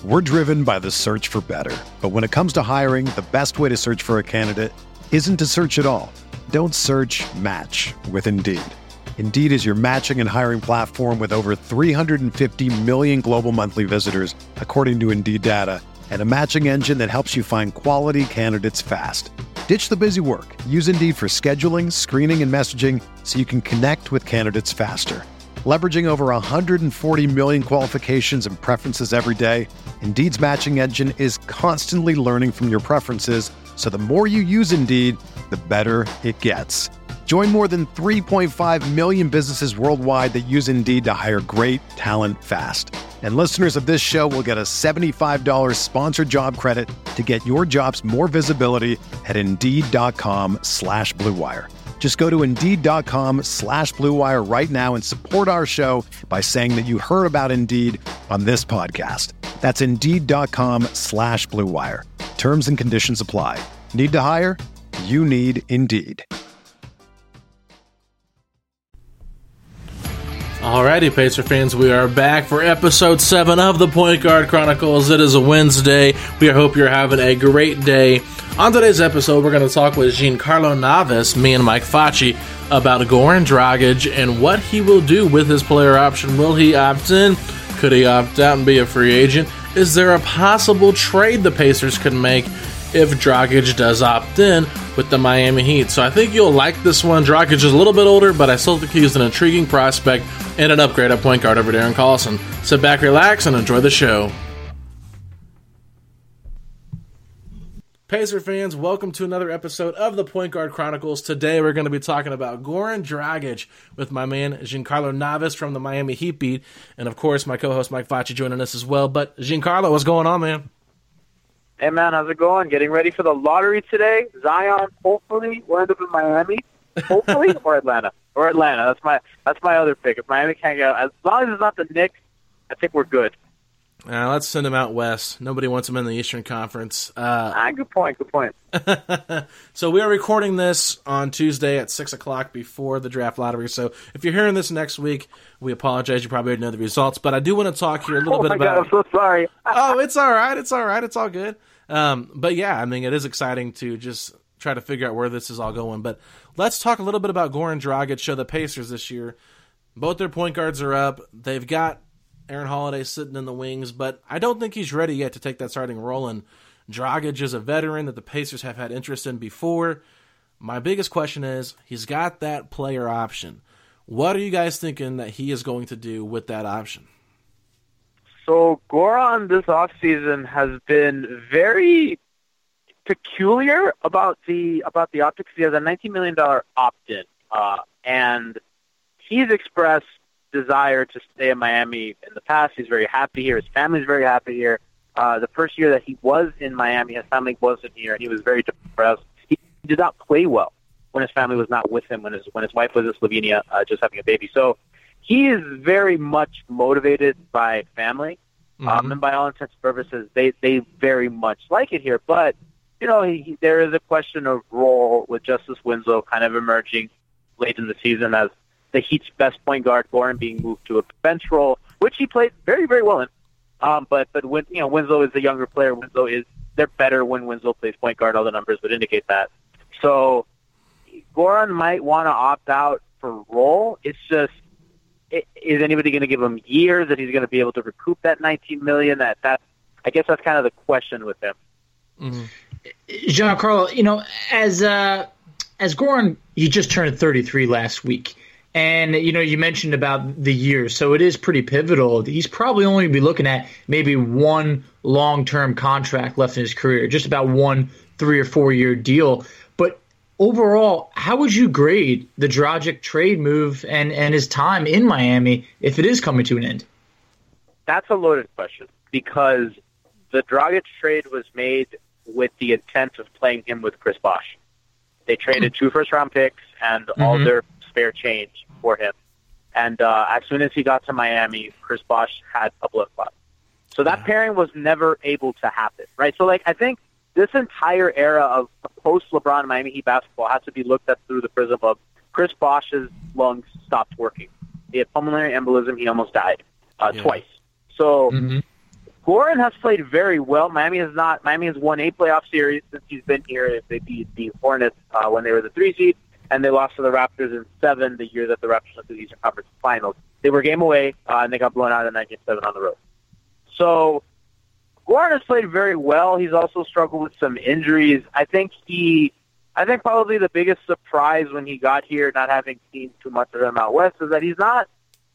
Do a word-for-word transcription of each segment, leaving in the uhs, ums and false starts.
We're driven by the search for better. But when it comes to hiring, the best way to search for a candidate isn't to search at all. Don't search, match with Indeed. Indeed is your matching and hiring platform with over three hundred fifty million global monthly visitors, according to Indeed data, and a matching engine that helps you find quality candidates fast. Ditch the busy work. Use Indeed for scheduling, screening, and messaging so you can connect with candidates faster. Leveraging over one hundred forty million qualifications and preferences every day, Indeed's matching engine is constantly learning from your preferences, so the more you use Indeed, the better it gets. Join more than three point five million businesses worldwide that use Indeed to hire great talent fast. And listeners of this show will get a seventy-five dollars sponsored job credit to get your jobs more visibility at Indeed.com slash Blue Wire. Just go to Indeed.com slash Blue Wire right now and support our show by saying that you heard about Indeed on this podcast. That's Indeed.com slash Blue Wire. Terms and conditions apply. Need to hire? You need Indeed. Alrighty, Pacer fans, we are back for episode seven of the Point Guard Chronicles. It is a Wednesday. We hope you're having a great day. On today's episode, we're going to talk with Giancarlo Navas, me and Mike Facci, about Goran Dragic and what he will do with his player option. Will he opt in? Could he opt out and be a free agent? Is there a possible trade the Pacers could make if Dragic does opt in with the Miami Heat? So I think you'll like this one. Dragic is a little bit older, but I still think he's an intriguing prospect and an upgrade at point guard over Darren Collison. Sit back, relax, and enjoy the show. Pacer fans, welcome to another episode of the Point Guard Chronicles. Today we're going to be talking about Goran Dragic with my man Giancarlo Navas from the Miami Heat beat, and of course my co-host Mike Facci joining us as well. But Giancarlo, what's going on, man? Hey, man, how's it going? Getting ready for the lottery today. Zion, hopefully, will end up in Miami. Hopefully, or Atlanta. Or Atlanta. That's my that's my other pick. If Miami can't get as long as it's not the Knicks, I think we're good. Uh, let's send him out west. Nobody wants him in the Eastern Conference. Uh, ah, good point, good point. So we are recording this on Tuesday at six o'clock before the draft lottery. So if you're hearing this next week, we apologize. You probably already know the results. But I do want to talk here a little oh bit my about... God, I'm so sorry. Oh, it's all right. It's all right. It's all good. Um, but yeah, I mean, it is exciting to just try to figure out where this is all going. But let's talk a little bit about Goran Dragic. Show the Pacers this year. Both their point guards are up. They've got Aaron Holiday sitting in the wings, but I don't think he's ready yet to take that starting role. And Dragic is a veteran that the Pacers have had interest in before. My biggest question is, he's got that player option. What are you guys thinking that he is going to do with that option? So Goran this offseason has been very peculiar about the about the optics. He has a nineteen million dollars opt-in, uh, and he's expressed desire to stay in Miami in the past. He's very happy here. His family's very happy here. Uh, the first year that he was in Miami, his family wasn't here, and he was very depressed. He did not play well when his family was not with him, when his when his wife was in Slovenia uh, just having a baby. So he is very much motivated by family, mm-hmm. um, and by all intents and purposes, they, they very much like it here. But, you know, he, he, there is a question of role with Justice Winslow kind of emerging late in the season as the Heat's best point guard, Goran, being moved to a bench role, which he played very, very well in. Um, but but when you know Winslow is the younger player, Winslow is they're better when Winslow plays point guard. All the numbers would indicate that. So Goran might want to opt out for role. It's just, it, is anybody going to give him years that he's going to be able to recoup that nineteen million? That that I guess that's kind of the question with him. Mm-hmm. Giancarlo, you know, as uh, as Goran, he just turned thirty-three last week. And, you know, you mentioned about the years, so it is pretty pivotal. He's probably only going to be looking at maybe one long-term contract left in his career, just about one three- or four-year deal. But overall, how would you grade the Dragic trade move and, and his time in Miami if it is coming to an end? That's a loaded question because the Dragic trade was made with the intent of playing him with Chris Bosh. They traded two first-round picks and mm-hmm. all their spare change for him. And uh, as soon as he got to Miami, Chris Bosh had a blood clot. So that yeah. pairing was never able to happen, right? So, like, I think this entire era of post-LeBron Miami Heat basketball has to be looked at through the prism of Chris Bosh's lungs stopped working. He had pulmonary embolism. He almost died uh, yeah. twice. So mm-hmm. Goran has played very well. Miami has not. Miami has won eight playoff series since he's been here. They beat the Hornets uh, when they were the three seed, and they lost to the Raptors in seven the year that the Raptors went to the Eastern Conference Finals. They were a game away, uh, and they got blown out in nineteen seven on the road. So Goran has played very well. He's also struggled with some injuries. I think he, I think probably the biggest surprise when he got here, not having seen too much of him out west, is that he's not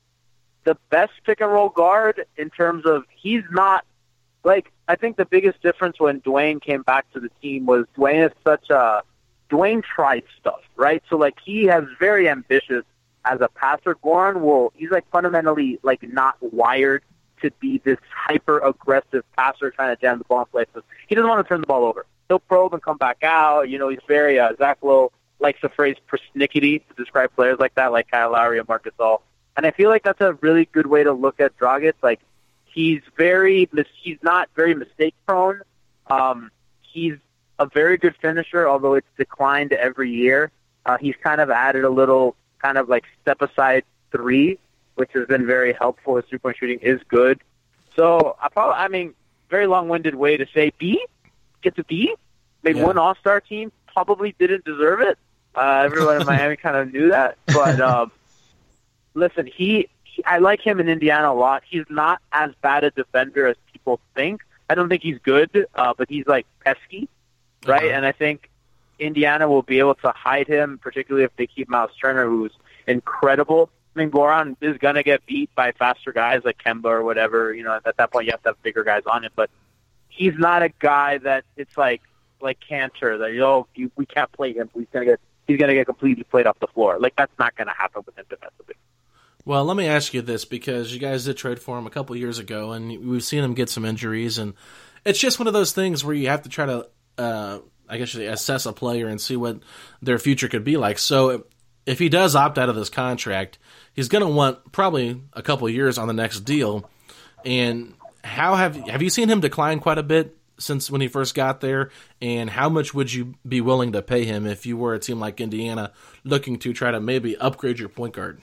the best pick and roll guard in terms of he's not like I think the biggest difference when Dwayne came back to the team was Dwayne is such a Dwayne tried stuff, right? So like he has very ambitious as a passer. Goran will he's like fundamentally like not wired to be this hyper aggressive passer trying to jam the ball in places. He doesn't want to turn the ball over. He'll probe and come back out. You know, he's very uh, Zach Lowe likes the phrase persnickety to describe players like that, like Kyle Lowry and Marc Gasol. And I feel like that's a really good way to look at Dragic. Like, he's very, he's not very mistake prone. Um, he's a very good finisher, although it's declined every year. Uh, he's kind of added a little kind of like step aside three, which has been very helpful. His three point shooting is good. So I probably, I mean, very long winded way to say B, get to B. Made yeah. one All Star team, probably didn't deserve it. Uh, everyone in Miami kind of knew that, but. Um, Listen, he, he, I like him in Indiana a lot. He's not as bad a defender as people think. I don't think he's good, uh, but he's, like, pesky, right? Uh-huh. And I think Indiana will be able to hide him, particularly if they keep Miles Turner, who's incredible. I mean, Goran is going to get beat by faster guys like Kemba or whatever. You know, at that point, you have to have bigger guys on him. But he's not a guy that it's like like Cantor, that, you know, you, we can't play him. He's going to get he's gonna get completely played off the floor. Like, that's not going to happen with him defensively. Well, let me ask you this, because you guys did trade for him a couple years ago, and we've seen him get some injuries, and it's just one of those things where you have to try to, uh, I guess, assess a player and see what their future could be like. So if he does opt out of this contract, he's going to want probably a couple years on the next deal. And how have have you seen him decline quite a bit since when he first got there? And how much would you be willing to pay him if you were a team like Indiana looking to try to maybe upgrade your point guard?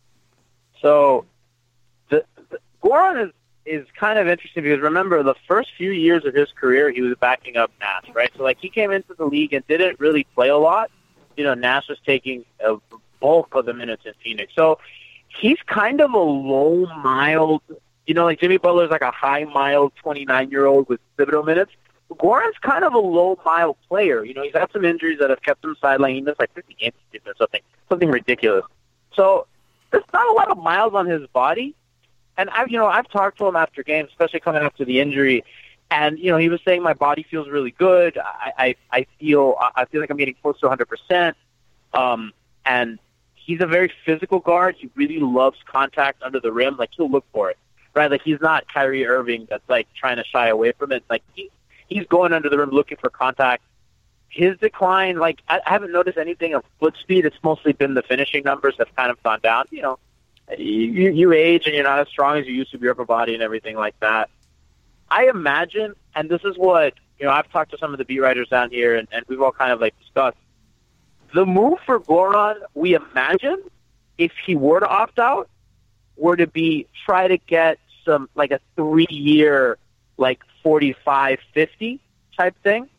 So, the, the Goran is, is kind of interesting because, remember, the first few years of his career, he was backing up Nash, right? So, like, he came into the league and didn't really play a lot. You know, Nash was taking a bulk of the minutes in Phoenix. So, he's kind of a low, mild, you know, like Jimmy Butler's like a high, mild twenty-nine-year-old with Thibodeau minutes. Goran's kind of a low, mild player. You know, he's had some injuries that have kept him sidelined. He missed like fifty games or something, something ridiculous. So, there's not a lot of miles on his body. And I've, you know, I've talked to him after games, especially coming after the injury. And, you know, he was saying my body feels really good. I, I, I feel, I feel like I'm getting close to one hundred percent. Um, and he's a very physical guard. He really loves contact under the rim. Like, he'll look for it, right? Like, he's not Kyrie Irving that's like trying to shy away from it. Like, he, he's going under the rim looking for contact. His decline, like, I haven't noticed anything of foot speed. It's mostly been the finishing numbers have kind of gone down. You know, you, you age and you're not as strong as you used to be, your upper body and everything like that. I imagine, and this is what, you know, I've talked to some of the beat writers down here, and, and we've all kind of, like, discussed. The move for Goran, we imagine, if he were to opt out, were to be try to get some, like, a three-year, like, forty-five fifty type thing.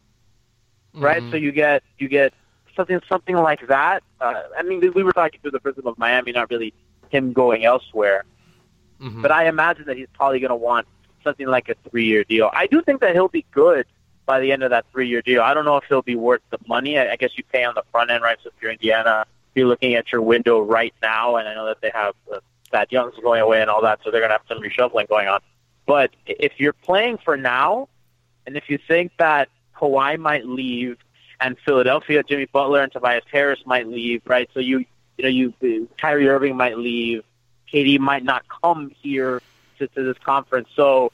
Right, mm-hmm. So you get you get something something like that. Uh, I mean, we were talking through the prism of Miami, not really him going elsewhere. Mm-hmm. But I imagine that he's probably going to want something like a three-year deal. I do think that he'll be good by the end of that three-year deal. I don't know if he'll be worth the money. I, I guess you pay on the front end, right? So if you're Indiana, you're looking at your window right now, and I know that they have uh, Thad Young's going away and all that, so they're going to have some reshuffling going on. But if you're playing for now, and if you think that Kawhi might leave, and Philadelphia, Jimmy Butler and Tobias Harris might leave, right? So you, you know, you Kyrie Irving might leave, K D might not come here to, to this conference. So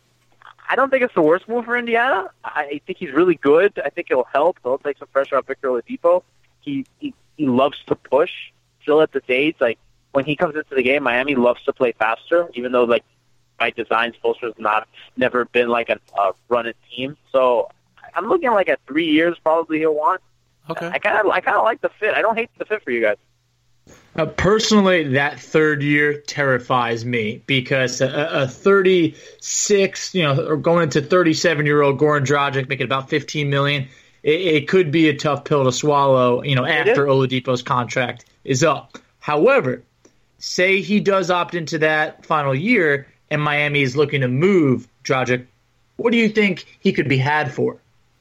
I don't think it's the worst move for Indiana. I think he's really good. I think it'll help. He'll take some pressure off Victor Oladipo. He he he loves to push. Still at the stage, like when he comes into the game, Miami loves to play faster, even though like by design, Spoelstra's not never been like a, a run it team. So I'm looking like at three years probably he'll want. Okay. I kind of I kind of like the fit. I don't hate the fit for you guys. Uh, personally, that third year terrifies me because a, a thirty-six, you know, or going into thirty-seven-year-old Goran Dragic making about fifteen million dollars, it, it could be a tough pill to swallow, you know, after Oladipo's contract is up. However, say he does opt into that final year and Miami is looking to move Dragic, what do you think he could be had for?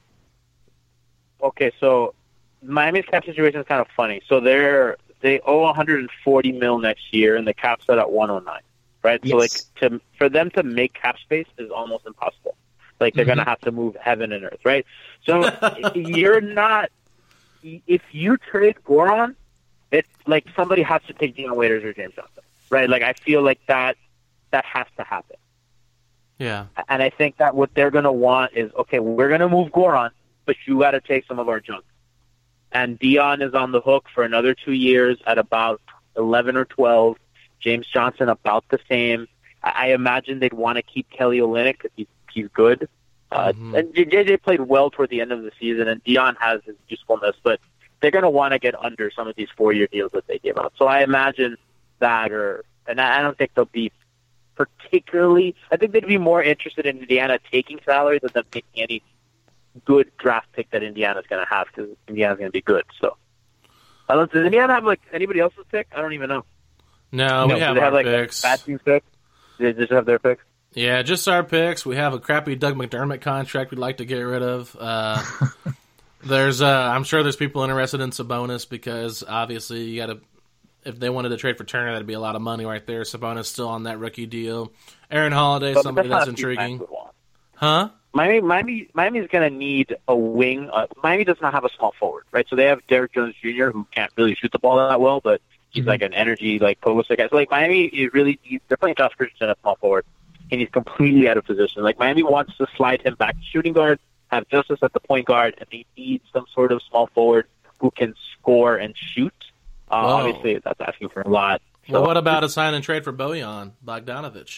Okay, so Miami's cap situation is kind of funny. So they're they owe one hundred forty mil next year, and the cap's set at one hundred nine, right? Yes. So like to for them to make cap space is almost impossible. Like they're Mm-hmm. gonna have to move heaven and earth, right? So you're not if you trade Goran, it's like somebody has to take Dion Waiters or James Johnson, right? Like I feel like that that has to happen. Yeah. And I think that what they're gonna want is okay, we're gonna move Goran, but you got to take some of our junk. And Dion is on the hook for another two years at about eleven or twelve. James Johnson about the same. I, I imagine they'd want to keep Kelly Olynyk because he's, he's good. Uh, Mm-hmm. And J J played well toward the end of the season, and Dion has his usefulness, but they're going to want to get under some of these four-year deals that they give out. So I imagine that, or and I I don't think they'll be particularly. I think they'd be more interested in Indiana taking salary than them taking any good draft pick that Indiana's going to have because Indiana's going to be good. So, uh, does Indiana have like anybody else's pick? I don't even know. No, No, we Do have they our have like picks. bad team's pick? Do they just have their picks? Yeah, just our picks. We have a crappy Doug McDermott contract we'd like to get rid of. Uh, there's, uh, I'm sure there's people interested in Sabonis because obviously you got to. If they wanted to trade for Turner, that'd be a lot of money right there. Sabonis still on that rookie deal. Aaron Holiday, But somebody that's that's not a team intriguing, Max would want. huh? Miami, Miami, Miami's going to need a wing. Uh, Miami does not have a small forward, right? So they have Derrick Jones Junior, who can't really shoot the ball that well, but he's Mm-hmm. like an energy, like Pulisic guy. So like Miami, is really needs, they're playing Josh Richardson at small forward, and he's completely out of position. Like Miami wants to slide him back to shooting guard, have Justice at the point guard, and they need some sort of small forward who can score and shoot. Uh, Whoa. obviously, that's asking for a lot. So, Well, what about a sign and trade for Bojan Bogdanovic?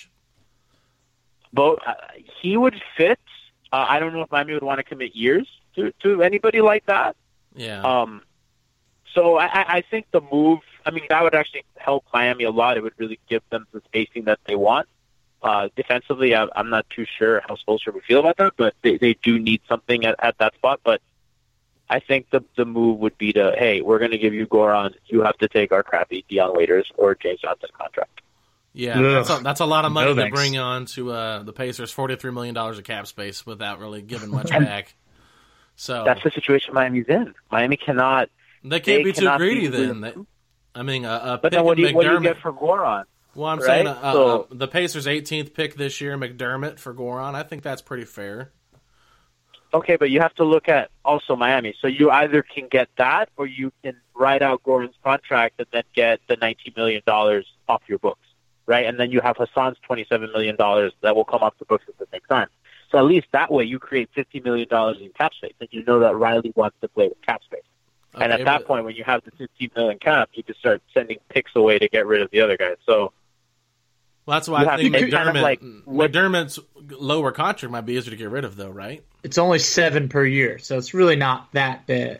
But uh, he would fit. Uh, I don't know if Miami would want to commit years to, to anybody like that. Yeah. Um, so I, I I think the move, I mean, that would actually help Miami a lot. It would really give them the spacing that they want. Uh, defensively, I, I'm not too sure how Spoelstra would feel about that, but they, they do need something at, at that spot. But I think the the move would be to, hey, we're going to give you Goran. You have to take our crappy Dion Waiters or James Johnson contract. Yeah, Ugh. that's a, that's a lot of money No to thanks. bring on to uh, the Pacers. forty-three million dollars of cap space without really giving much back. So That's the situation Miami's in. Miami cannot. they can't they be too cannot greedy be- then. They, I mean, a, a But pick then what do you, of what do you McDermott. get for Goran? well, I'm right? saying uh, So- uh, the Pacers' eighteenth pick this year, McDermott for Goran. I think that's pretty fair. Okay, but you have to look at also Miami. So you either can get that or you can write out Goran's contract and then get the nineteen million dollars off your books, right? And then you have Hassan's twenty-seven million dollars that will come off the books at the same time. So at least that way you create fifty million dollars in cap space, and you know that Riley wants to play with cap space. and Okay, at that but- point, when you have the fifteen million cap, you can start sending picks away to get rid of the other guys. So Well, that's why You I have think to kind of McDermott, like what- McDermott's lower contract might be easier to get rid of, though, right? It's only seven per year, so it's really not that bad.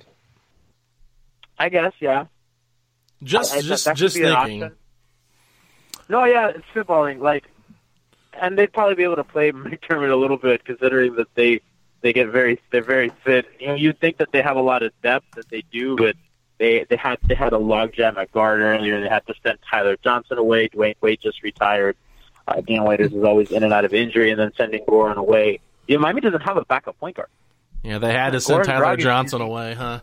I guess, yeah. Just, I- I- just, that could just be an thinking. option. No, yeah, it's spitballing. Like, and they'd probably be able to play McDermott a little bit, considering that they they get very they're very fit. You know, you'd think that they have a lot of depth, that they do, but they they had they had a logjam at guard earlier. They had to send Tyler Johnson away. Dwayne Wade just retired. Uh, Dion Waiters is always in and out of injury, and then sending Goran away. You know, Miami doesn't have a backup point guard. Yeah, they had to send Goran Tyler Dragic- Johnson away, huh?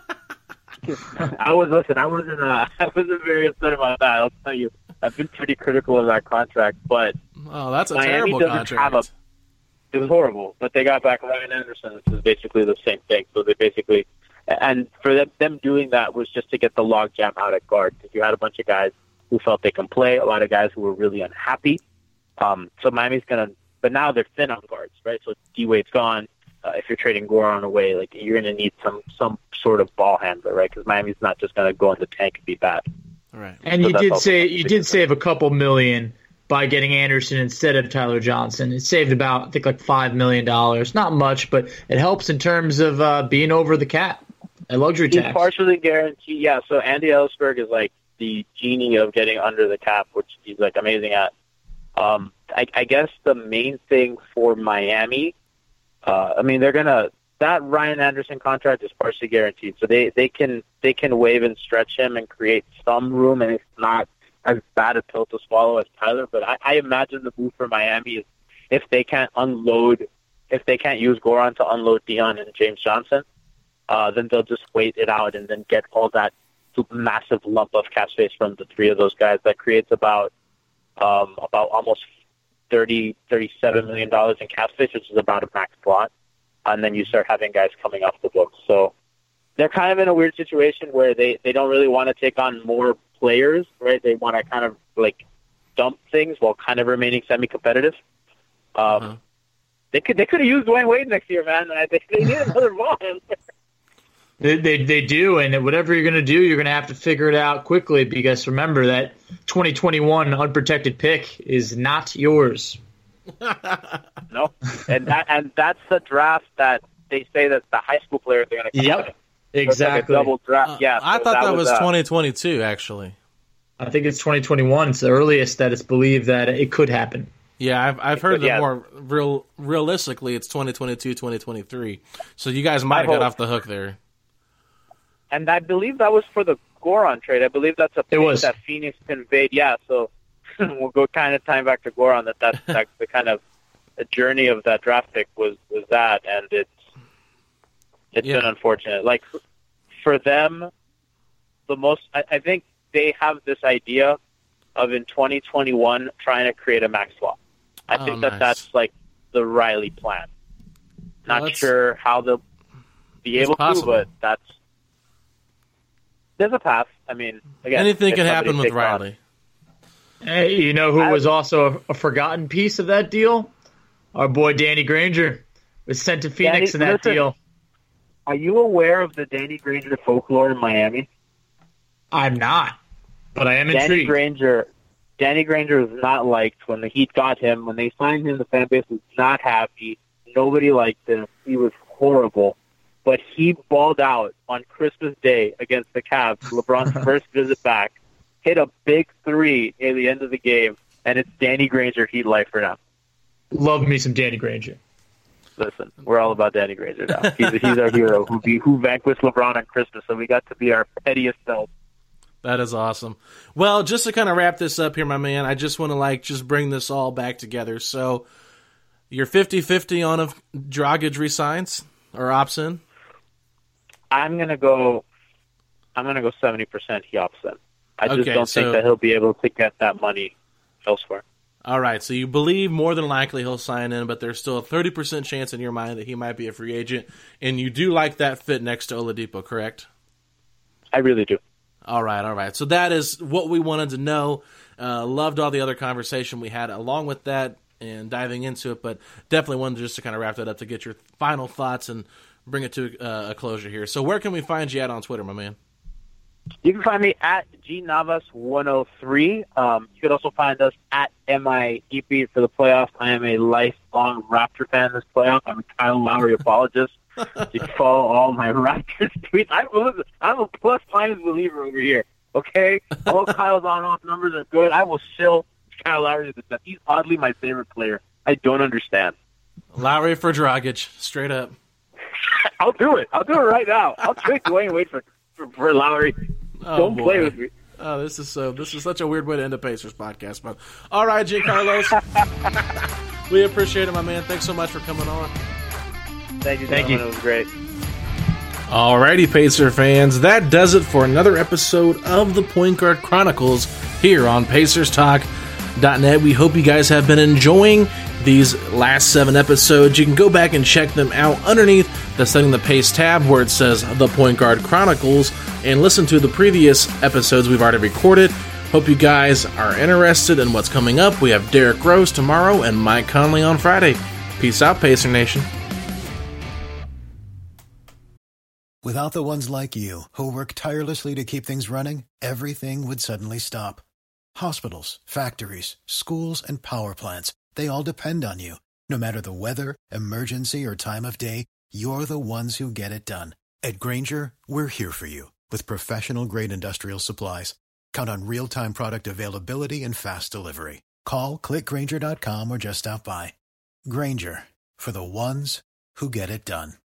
I was listen. I wasn't. Uh, I wasn't very upset about that. I'll tell you. I've been pretty critical of that contract, but Oh, that's a Miami terrible doesn't contract. have a. It was horrible, but they got back Ryan Anderson, which is basically the same thing. So they basically, and for them, them doing that was just to get the logjam out at guard, because you had a bunch of guys who felt they can play, a lot of guys who were really unhappy. Um, so Miami's gonna, but now they're thin on guards, right? So D Wade's gone. Uh, if you're trading Goran away, like you're gonna need some some sort of ball handler, right? Because Miami's not just gonna go in the tank and be bad. Right. And So you that's did also say something you to did consider. save a couple million by getting Anderson instead of Tyler Johnson. It saved about I think like five million dollars. Not much, but it helps in terms of uh, being over the cap, a luxury He's tax. partially guaranteed. Yeah, so Andy Ellisberg is like the genie of getting under the cap, which he's like amazing at. Um, I, I guess the main thing for Miami, uh, I mean, they're gonna that Ryan Anderson contract is partially guaranteed, so they, they can they can waive and stretch him and create some room, and it's not as bad a pill to swallow as Tyler. But I, I imagine the move for Miami is if they can't unload, if they can't use Goran to unload Dion and James Johnson, uh, then they'll just wait it out and then get all that massive lump of cap space from the three of those guys. That creates about um, about almost thirty, thirty-seven million dollars in cap space, which is about a max slot. And then you start having guys coming off the books. So they're kind of in a weird situation where they, they don't really want to take on more players, right? They want to kind of like dump things while kind of remaining semi-competitive. Um, uh-huh. They could they could have used Dwayne Wade next year, man. I think they need another ball. They, they they do, and whatever you're going to do, you're going to have to figure it out quickly, because remember that twenty twenty-one unprotected pick is not yours. No, and that and that's the draft that they say that the high school players are going to come Yep, in. exactly. Like a double draft. Uh, yeah, I so thought that, that was uh, twenty twenty-two, actually. I think it's twenty twenty-one. It's the earliest that it's believed that it could happen. Yeah, I've I've heard could, that yeah. more real realistically. It's twenty twenty-two, twenty twenty-three. So you guys might have got off the hook there. And I believe that was for the Goran trade. I believe that's a pick was. that Phoenix conveyed. Yeah, so we'll go kind of time back to Goran. That that's, that's the kind of the journey of that draft pick was, was that, and it's it's Yeah. been unfortunate. Like for them, the most I, I think they have this idea of in twenty twenty-one trying to create a max swap. I Oh, think that nice. that's like the Riley plan. Well, Not that's- sure how they'll be It's able possible. to, but that's there's a path. I mean, again, Anything if can somebody happen with takes on- Riley. Hey, you know who I- was also a, a forgotten piece of that deal? Our boy Danny Granger was sent to Phoenix Danny- in that listen, deal. Are you aware of the Danny Granger folklore in Miami? I'm not, but I am Danny intrigued. Granger, Danny Granger was not liked when the Heat got him. When they signed him, the fan base was not happy. Nobody liked him. He was horrible. But he balled out on Christmas Day against the Cavs, LeBron's first visit back, hit a big three at the end of the game, and it's Danny Granger Heat life for now. Love me some Danny Granger. Listen, we're all about Danny Granger now. He's, he's our hero who, be, who vanquished LeBron on Christmas, so we got to be our pettiest selves. That is awesome. Well, just to kind of wrap this up here, my man, I just want to like just bring this all back together. So you're fifty-fifty on if Dragic resigns or opts in? I'm gonna go. I'm gonna go seventy percent. He opts in. I just Okay, don't so- think that he'll be able to get that money elsewhere. All right, so you believe more than likely he'll sign in, but there's still a thirty percent chance in your mind that he might be a free agent, and you do like that fit next to Oladipo, correct? I really do. All right, all right. So that is what we wanted to know. Uh, loved all the other conversation we had along with that and diving into it, but definitely wanted just to kind of wrap that up to get your final thoughts and bring it to uh, a closure here. So where can we find you at on Twitter, my man? You can find me at G Navas one oh three. Um, you could also find us at M I E P for the playoffs. I am a lifelong Raptor fan this playoff. I'm a Kyle Lowry apologist. You can follow all my Raptors tweets. I'm, listen, I'm a plus minus believer over here. Okay, all Kyle's on off numbers are good. I will shill Kyle Lowry to the death. He's oddly my favorite player. I don't understand. Lowry for Dragic, straight up. I'll do it. I'll do it right now. I'll trade Dwayne Wade for for, for Lowry. Oh, Don't boy. play with me. Oh, this is so. This is such a weird way to end a Pacers podcast, but all right, Giancarlos, we appreciate it, my man. Thanks so much for coming on. Thank you. Thank gentlemen. you. It was great. Alrighty, Pacer fans, that does it for another episode of the Point Guard Chronicles here on Pacers Talk dot net. We hope you guys have been enjoying these last seven episodes. You can go back and check them out underneath the Setting the Pace tab where it says The Point Guard Chronicles and listen to the previous episodes we've already recorded. Hope you guys are interested in what's coming up. We have Derrick Rose tomorrow and Mike Conley on Friday. Peace out, Pacer Nation. Without the ones like you, who work tirelessly to keep things running, everything would suddenly stop. Hospitals, factories, schools, and power plants, they all depend on you. No matter the weather, emergency, or time of day, you're the ones who get it done. At Grainger, we're here for you with professional-grade industrial supplies. Count on real-time product availability and fast delivery. Call, click Grainger dot com, or just stop by. Grainger, for the ones who get it done.